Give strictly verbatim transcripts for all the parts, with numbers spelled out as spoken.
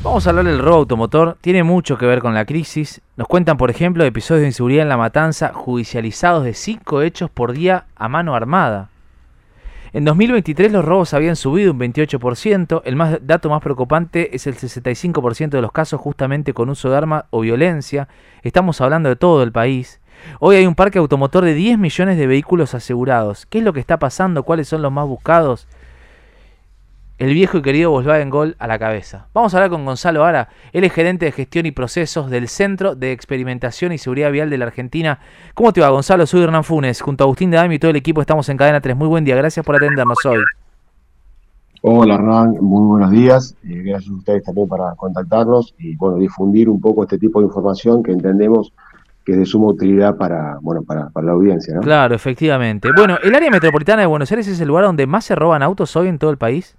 Vamos a hablar del robo automotor, tiene mucho que ver con la crisis. Nos cuentan, por ejemplo, episodios de inseguridad en La Matanza, judicializados de cinco hechos por día a mano armada. En dos mil veintitrés los robos habían subido un veintiocho por ciento, el más, dato más preocupante es el sesenta y cinco por ciento de los casos justamente con uso de arma o violencia. Estamos hablando de todo el país. Hoy hay un parque automotor de diez millones de vehículos asegurados. ¿Qué es lo que está pasando? ¿Cuáles son los más buscados? El viejo y querido Volkswagen Gol a la cabeza. Vamos a hablar con Gonzalo Ara, él es gerente de gestión y procesos del Centro de Experimentación y Seguridad Vial de la Argentina. ¿Cómo te va, Gonzalo? Soy Hernán Funes, junto a Agustín de Dami y todo el equipo estamos en Cadena tres. Muy buen día, gracias por atendernos hoy. Hola Hernán, muy buenos días. Eh, gracias a ustedes también para contactarnos y bueno, difundir un poco este tipo de información que entendemos que es de suma utilidad para, bueno, para, para la audiencia, ¿no? Claro, efectivamente. Bueno, ¿el área metropolitana de Buenos Aires es el lugar donde más se roban autos hoy en todo el país?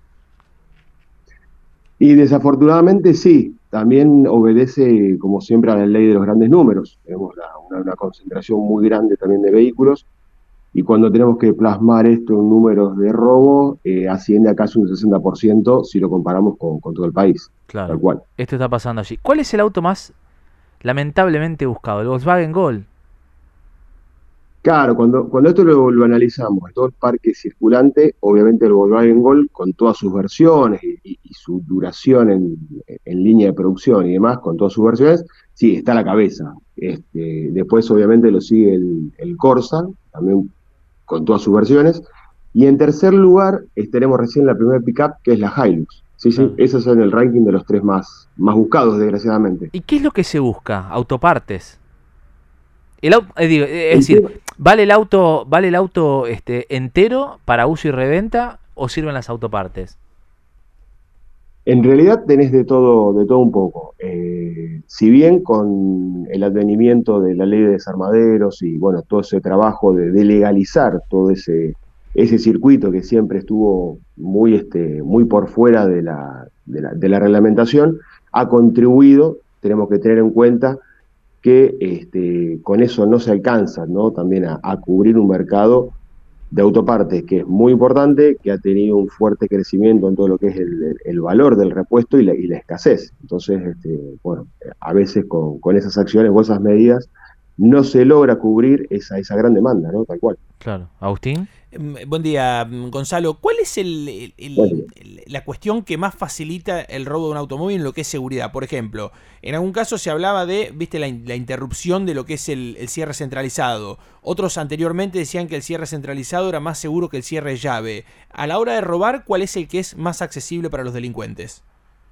Y desafortunadamente sí, también obedece como siempre a la ley de los grandes números. Tenemos la- una, una concentración muy grande también de vehículos y cuando tenemos que plasmar esto en números de robo, eh, asciende a casi un sesenta por ciento si lo comparamos con, con todo el país, tal Claro, cual. esto está pasando allí. ¿Cuál es el auto más lamentablemente buscado? El Volkswagen Gol. Claro, cuando, cuando esto lo, lo analizamos, todo el parque circulante, obviamente el Volkswagen Gol, con todas sus versiones y, y- y su duración en, en línea de producción y demás, con todas sus versiones, sí, está a la cabeza. Este, después, obviamente, lo sigue el, el Corsa, también con todas sus versiones. Y en tercer lugar, eh, tenemos recién la primera pickup, que es la Hilux. Sí, sí, Claro. esos son el ranking de los tres más, más buscados, desgraciadamente. ¿Y qué es lo que se busca? Autopartes. El auto, eh, digo, eh, es El decir, tema, ¿vale el auto, vale el auto este, entero para uso y reventa o sirven las autopartes? En realidad tenés de todo, de todo un poco. Eh, si bien con el advenimiento de la ley de desarmaderos y bueno, todo ese trabajo de, de legalizar todo ese, ese circuito que siempre estuvo muy, este, muy por fuera de la, de la, de la reglamentación, ha contribuido, tenemos que tener en cuenta que este, con eso no se alcanza, ¿no? También a, a cubrir un mercado de autopartes, que es muy importante, que ha tenido un fuerte crecimiento en todo lo que es el, el valor del repuesto y la, y la escasez. Entonces, este, bueno, a veces con, con esas acciones o esas medidas no se logra cubrir esa, esa gran demanda, ¿no? Tal cual. Claro. ¿Agustín? Mm, Buen día, mm, Gonzalo. ¿Cuál es el- el- Bueno, el- el- la cuestión que más facilita el robo de un automóvil en lo que es seguridad? Por ejemplo, en algún caso se hablaba de, viste, la, in- la interrupción de lo que es el, el cierre centralizado. Otros anteriormente decían que el cierre centralizado era más seguro que el cierre llave. A la hora de robar, ¿cuál es el que es más accesible para los delincuentes?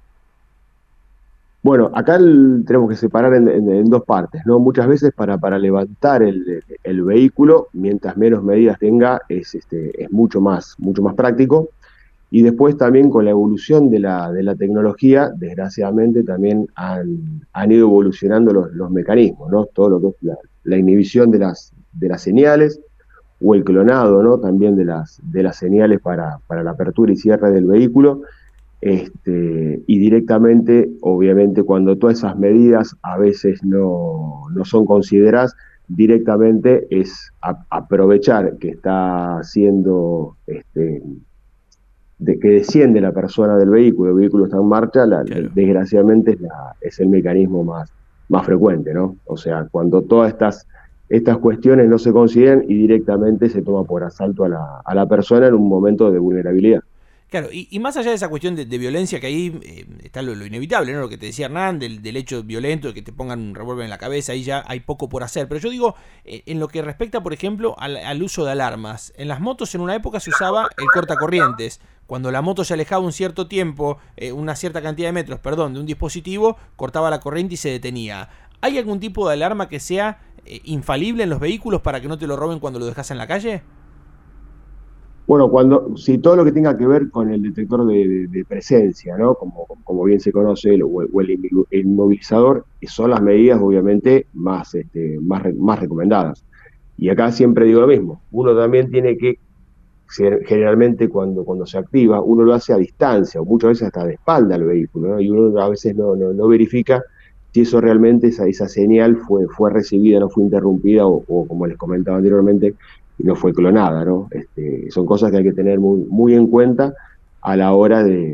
Bueno, acá el- tenemos que separar en, en- en dos partes, ¿no? Muchas veces para, para levantar el, el vehículo, mientras menos medidas tenga, es, este, es mucho más, mucho más práctico. Y después también con la evolución de la, de la tecnología, desgraciadamente también han, han ido evolucionando los, los mecanismos, ¿no? Todo lo que es la, la inhibición de las, de las señales o el clonado, ¿no? También de las, de las señales para, para la apertura y cierre del vehículo. Este, y directamente, obviamente, cuando todas esas medidas a veces no, no son consideradas, directamente es a, aprovechar que está siendo este, de que desciende la persona del vehículo, el vehículo está en marcha, la, Claro. desgraciadamente es, la, es el mecanismo más, más frecuente, ¿no? O sea, cuando todas estas, estas cuestiones no se consideran y directamente se toma por asalto a la, a la persona en un momento de vulnerabilidad. Claro, y, y más allá de esa cuestión de, de violencia que ahí eh, está lo, lo inevitable, ¿no? Lo que te decía Hernán, del, del hecho violento, de que te pongan un revólver en la cabeza, ahí ya hay poco por hacer. Pero yo digo, eh, en lo que respecta, por ejemplo, al, al uso de alarmas. En las motos en una época se usaba el cortacorrientes. Cuando la moto se alejaba un cierto tiempo, eh, una cierta cantidad de metros, perdón, de un dispositivo, cortaba la corriente y se detenía. ¿Hay algún tipo de alarma que sea eh, infalible en los vehículos para que no te lo roben cuando lo dejas en la calle? Bueno, cuando, si todo lo que tenga que ver con el detector de, de- de presencia, ¿no? Como, como bien se conoce, el- o el, o el inmo- el inmovilizador, son las medidas obviamente más, este, más, re- más recomendadas. Y acá siempre digo lo mismo, uno también tiene que, ser- generalmente cuando, cuando se activa, uno lo hace a distancia, o muchas veces hasta de espalda al vehículo, ¿no? Y uno a veces no, no, no verifica si eso realmente, esa, esa señal fue, fue recibida, no fue interrumpida, o, o como les comentaba anteriormente, y no fue clonada, ¿no? Este, son cosas que hay que tener muy, muy en cuenta a la hora de,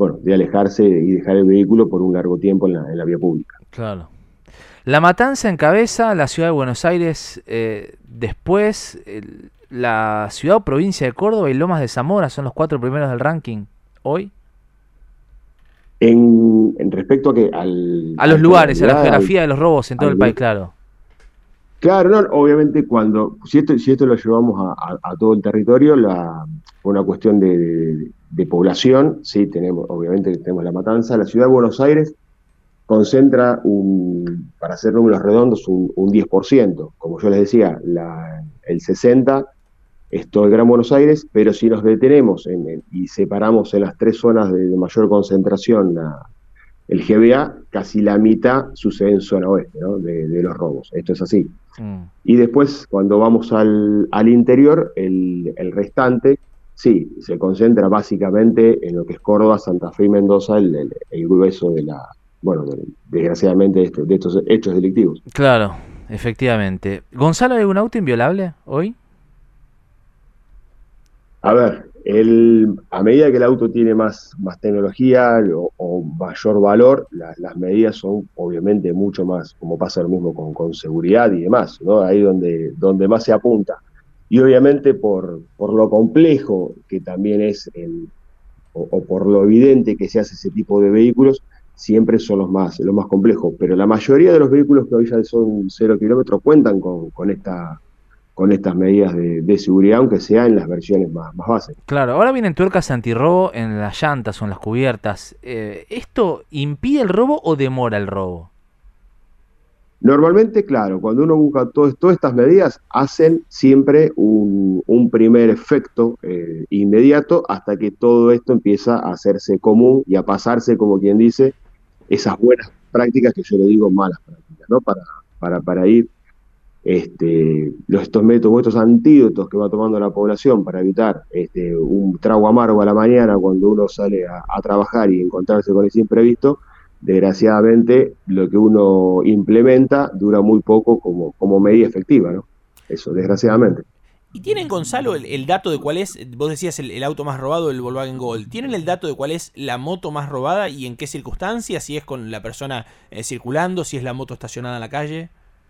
bueno, de alejarse y dejar el vehículo por un largo tiempo en la, en la vía pública. Claro. La Matanza encabeza la ciudad de Buenos Aires, eh, después el, la ciudad o provincia de Córdoba y Lomas de Zamora son los cuatro primeros del ranking hoy. En, en respecto a que al... A los al lugares, a la al, geografía de los robos en todo al, el país, claro. Claro, no, obviamente cuando, si esto, si esto lo llevamos a, a, a todo el territorio, la, por una cuestión de, de, de población, sí, tenemos, obviamente tenemos La Matanza. La ciudad de Buenos Aires concentra, un, para hacer números redondos, un, un diez por ciento. Como yo les decía, la, el sesenta por ciento es todo el Gran Buenos Aires, pero si nos detenemos en, en, y separamos en las tres zonas de, de mayor concentración la, el G B A, casi la mitad sucede en zona oeste, ¿no? de, de los robos. Esto es así. Mm. Y después, cuando vamos al, al interior, el, el restante, sí, se concentra básicamente en lo que es Córdoba, Santa Fe y Mendoza, el, el, el grueso de la, bueno, de, desgraciadamente, de, este, de estos hechos delictivos. Claro, efectivamente. ¿Gonzalo, hay un auto inviolable hoy? A ver, el, a medida que el auto tiene más, más tecnología o, o mayor valor, la, las medidas son obviamente mucho más, como pasa lo mismo con, con seguridad y demás, ¿no? Ahí donde, donde más se apunta. Y obviamente por, por lo complejo que también es, el, o, o por lo evidente que se hace ese tipo de vehículos, siempre son los más, los más complejos. Pero la mayoría de los vehículos que hoy ya son cero kilómetros cuentan con, con esta... con estas medidas de, de seguridad, aunque sea en las versiones más, más básicas. Claro, ahora vienen tuercas antirrobo en las llantas o en las cubiertas. Eh, ¿Esto impide el robo o demora el robo? Normalmente, claro, cuando uno busca todo, todas estas medidas, hacen siempre un, un primer efecto eh, inmediato hasta que todo esto empieza a hacerse común y a pasarse, como quien dice, esas buenas prácticas que yo le digo malas prácticas, ¿no? Para, para, para ir Este, los, estos métodos, estos antídotos que va tomando la población para evitar este, un trago amargo a la mañana cuando uno sale a, a trabajar y encontrarse con ese imprevisto, desgraciadamente lo que uno implementa dura muy poco como, como medida efectiva, ¿no? Eso, desgraciadamente. ¿Y tienen, Gonzalo, el, el dato de cuál es, vos decías el, el auto más robado, el Volkswagen Gol, ¿tienen el dato de cuál es la moto más robada y en qué circunstancias? Si es con la persona eh, circulando, si es la moto estacionada en la calle.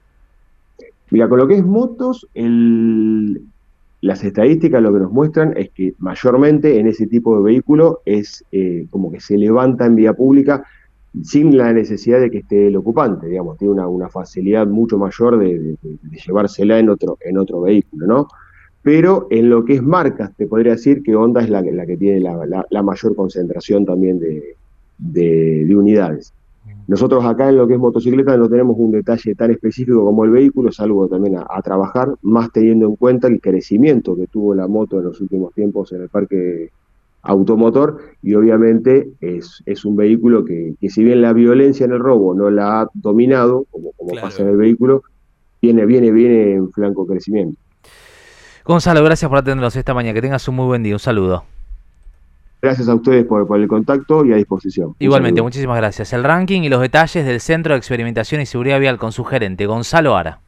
Mira, con lo que es motos, el, las estadísticas lo que nos muestran es que mayormente en ese tipo de vehículo es eh, como que se levanta en vía pública sin la necesidad de que esté el ocupante, digamos, tiene una, una facilidad mucho mayor de, de, de llevársela en otro, en otro vehículo, ¿no? Pero en lo que es marcas, te podría decir que Honda es la, la que tiene la, la, la mayor concentración también de, de, de unidades. Nosotros acá en lo que es motocicleta no tenemos un detalle tan específico como el vehículo, es algo también a, a trabajar, más teniendo en cuenta el crecimiento que tuvo la moto en los últimos tiempos en el parque automotor, y obviamente es, es un vehículo que, que si bien la violencia en el robo no la ha dominado, como, como claro. pasa en el vehículo, viene, viene, viene en flanco crecimiento. Gonzalo, gracias por atendernos esta mañana, que tengas un muy buen día, un saludo. Gracias a ustedes por, por el contacto y a disposición. Igualmente, muchísimas gracias. El ranking y los detalles del Centro de Experimentación y Seguridad Vial con su gerente, Gonzalo Ara.